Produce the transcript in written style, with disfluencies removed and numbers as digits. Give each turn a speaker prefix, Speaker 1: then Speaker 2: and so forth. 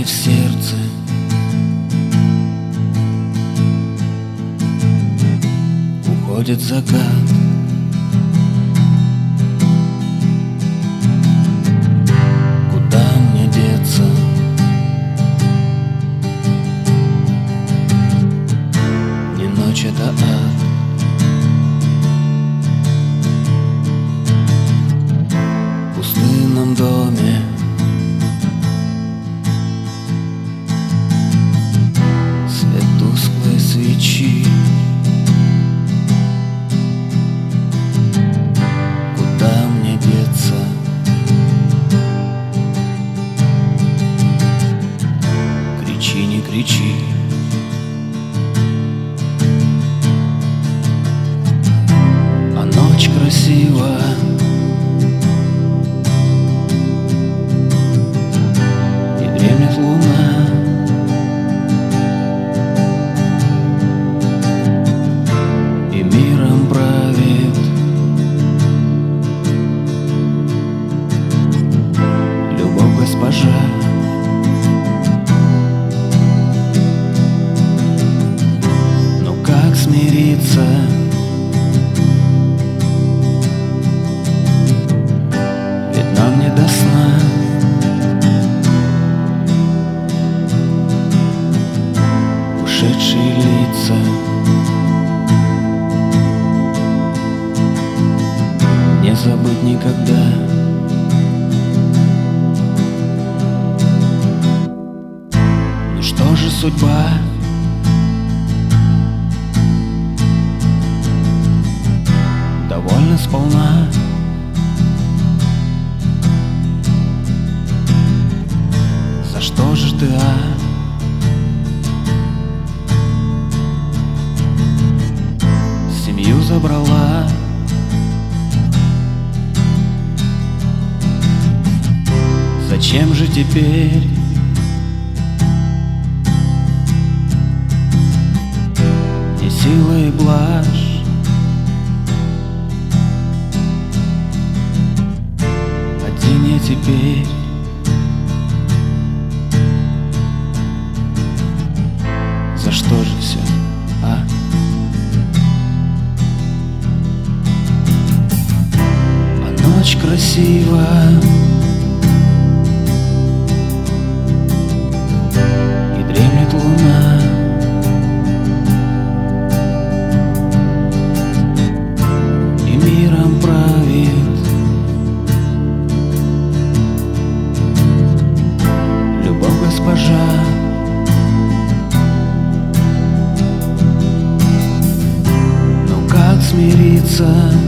Speaker 1: в сердце. Уходит закат. Куда мне деться? Не ночь, это ад. В пустынном доме свет тусклой свечи. Куда мне деться? Кричи, не кричи. А ночь красива. И дремлет луна. И миром правит любовь госпожа. Но как смириться? Ведь нам не до сна. Ушедшие лица. Не забыть никогда. Ну что же судьба? Довольно сполна. За что же ты, семью забрала? Зачем же теперь не сила и блажь? Один я теперь. За что же все, А ночь красива. И дремлет луна. И миром правит любовь госпожа. Но как смириться?